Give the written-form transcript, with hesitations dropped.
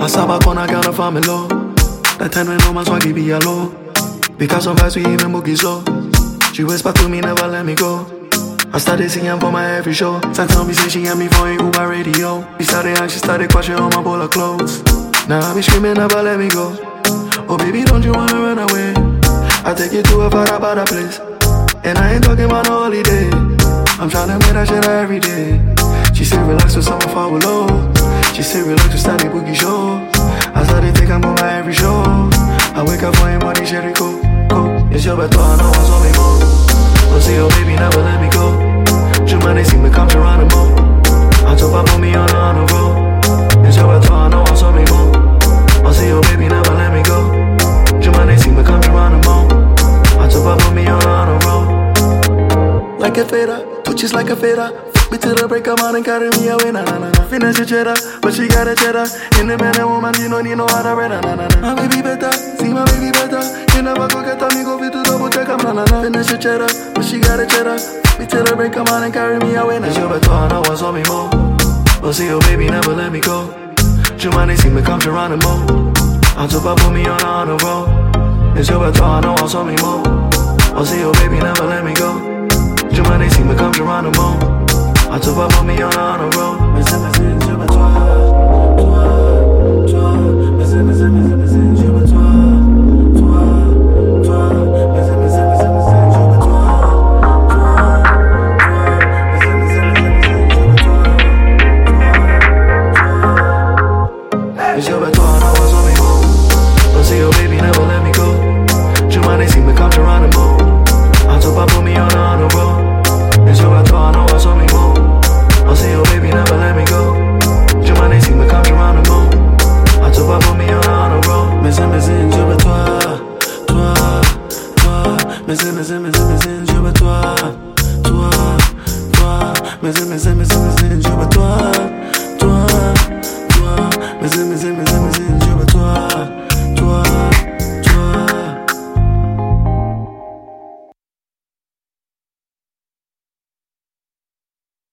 ça va qu'on a gardé la femme l'eau. La tête mais non, ma soie qui bille à l'eau. Because of us, we even boogie slow. She whispered to me, never let me go. I started singing for my every show. Sometimes me say she got me for a Uber radio. She started young, she started crushing on my bowl of clothes. Now I be screaming, never let me go. Oh baby, don't you wanna run away? I take you to a far better place. And I ain't talking about no holiday. I'm tryna make that shit every day. She said relax with summer fall below. She said relax with study boogie show. I started think I'm on my every show. I wake up for him on the cherry cool. It's your better, I know what's on me more. Oh see your baby, never let me go. Je m'en ai si me come Geronimo. I told up on me on the road. It's your better, I know what's on me more. Oh see your baby, never let me go. Je m'en ai si me come Geronimo. I told up on me on the road. Like a fader, twitches like a fader. Me till the break, come on and carry me away, na na na. Finish your cheddar, but she got a cheddar. Independent woman, you don't need no other red, na na na. My baby better, see my baby better. You never go get me, go fit to double check, na na na. Finish your cheddar, but she got a cheddar. Me till the break, come on and carry me away, na na na. It's your better, I know what's on me more. But see your baby, never let me go. Jumani see me come Geronimo. I took up on me on the road. It's your better, I know what's on me more. But see your baby, never let me go. Jumani see me come Geronimo. I took up on me on the road. Mais c'est je veux toi, mais c'est je veux toi, mais c'est je veux toi, it's your better, I know what's on me more. But see your baby, never let me go. Jumani see me come Geronimo. I took up on me on the road. It's your better, I know what's on me more. I'll say, oh baby, never let me go. Jumani see me come Geronimo. I took up on me on the road. Mais c'est, je veux toi, mais c'est, je veux toi, mais c'est, je veux toi, mais c'est,